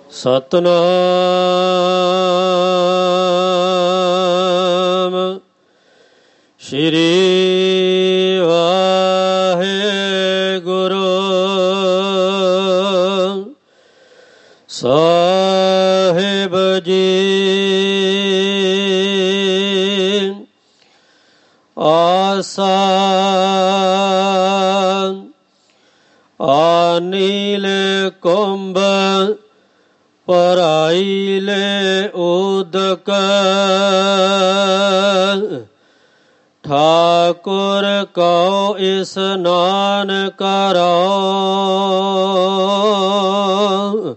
ਸਤਿਨਾਮ ਸ਼੍ਰੀ ਵਾਹਿਗੁਰੂ ਸਾਹਿਬ ਜੀ। ਆਸਾ ਅਨਿਲ ਕੁੰਭ ਭਰਾਇਲੇ ਉਦਕ, ਠਾਕੁਰ ਕਉ ਇਸਨਾਨ ਕਰਾਉ।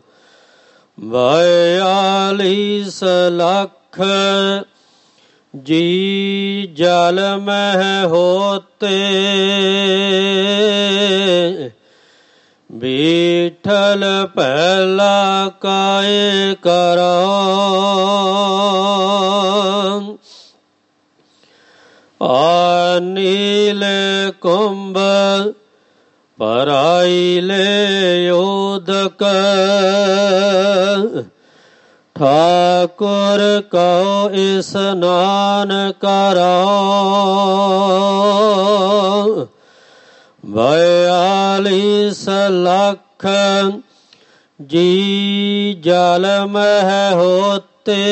42 ਲੱਖ ਜੀ ਜਲ ਮਹਿ ਹੋਤੇ, ਬੀਠਲ ਪਹਿਲਾ ਕਾਇ ਕਰਾਉ। ਅਨਿਲ ਕੁੰਭ ਭਰਾਇਲੇ ਉਦਕ, ਠਾਕੁਰ ਕਉ ਇਸਨਾਨ ਕਰਾਉ। 42 ਲੱਖ ਜੀ ਜਲ ਮਹਿ ਹੋਤੇ,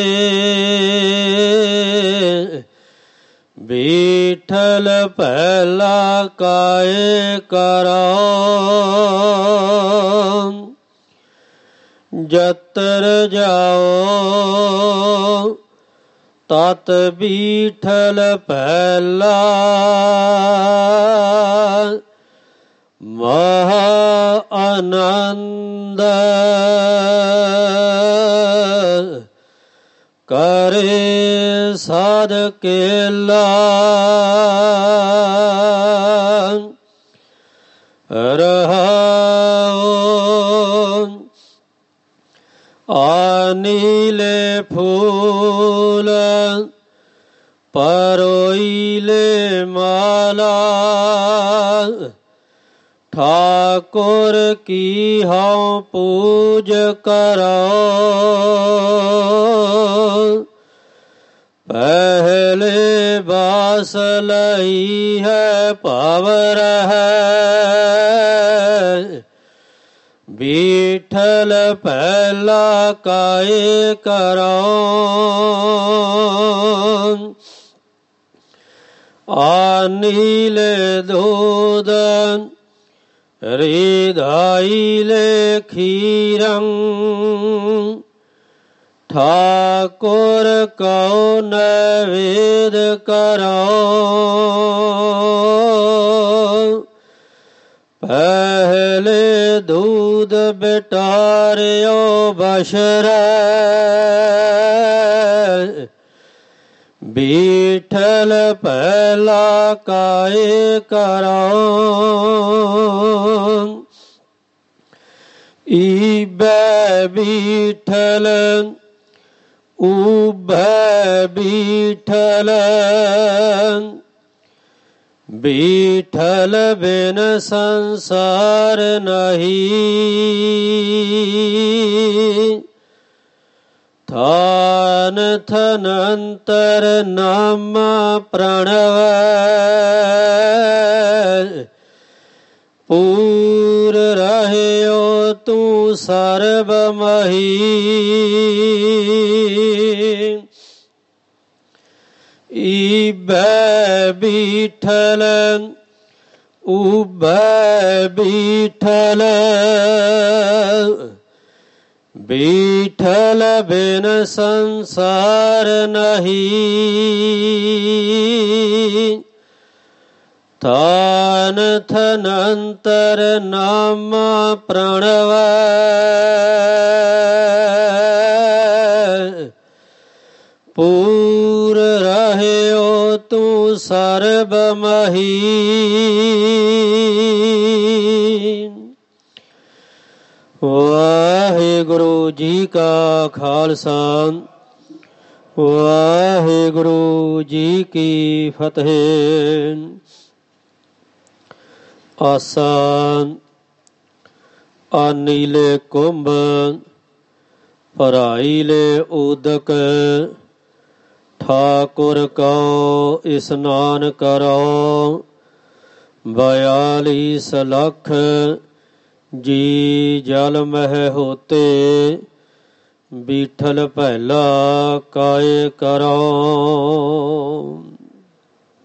ਬੀਠਲ ਪਹਿਲਾ ਕਾਇ ਕਰਾਉ। ਜਤਰ ਜਾਓ ਤਤ ਬੀਠਲ ਪਹਿਲਾ, ਮਹਾ ਆਨੰਦ ਕਰੇ ਸਾਧ ਕੇਲਾ। ਰਹਾਉ ਅਨਿਲੇ ਫੂਲ ਪਰੋਇਲੇ ਮਾਲਾ, ਠਾਕੁਰ ਕੀ ਹਉ ਪੂਜ ਕਰਾਉ। ਪਹਿਲੇ ਬਾਸ ਲਈ ਹੈ ਭਵ ਰਹੈ, ਬੀਠਲ ਪਹਿਲਾ ਕਾਇ ਕਰਾਉ। ਅਨਿਲ ਦੂਧ ਰਿਧਾਇਲੇ ਖੀਰੰ, ਠਾਕੁਰ ਕਉ ਨੈਵੇਦ ਕਰਾਉ। ਪਹਿਲੇ ਦੂਧ ਬਿਟਾਰਿਓ ਬਸ਼ਰੈ, ਬੀਠਲ ਪਹਿਲਾ ਕਾਇ ਕਰਾਉ। ਈਬੈ ਬੀਠਲ ਊਬੈ ਬੀਠਲ, ਬੀਠਲ ਬਿਨ ਸੰਸਾਰ ਨਹੀਂ। ਥਾਨ ਥਨੰਤਰ ਨਾਮ ਪ੍ਰਣਵੈ, ਪੂਰ ਰਹਿਓ ਤੂੰ ਸਰਬ ਮਹੀ। ਈਬੈ ਬੀਠਲ ਊਬੈ ਬੀਠਲ, ਬੀਠਲ ਬਿਨ ਸੰਸਾਰ ਨਹੀਂ। ਥਾਨ ਥਨੰਤਰ ਨਾਮ ਪ੍ਰਣਵੈ, ਪੂਰ ਰਹਿਓ ਤੂੰ ਸਰਬ ਮਹੀ। ਵਾਹਿਗੁਰੂ ਜੀ ਕਾ ਖਾਲਸਾ, ਵਾਹਿਗੁਰੂ ਜੀ ਕੀ ਫਤਿਹ। ਆਸਾ ਅਨਿਲ ਕੁੰਭ ਭਰਾਈ ਲੈ ਉਦਕ ਠਾਕੁਰ ਕਉ ਇਸਨਾਨ ਕਰੋ 42 ਲੱਖ ਜੀ ਜਲ ਮਹਿ ਹੋਤੇ ਬੀਠਲ ਪਹਿਲਾ ਕਾਇ ਕਰੋ।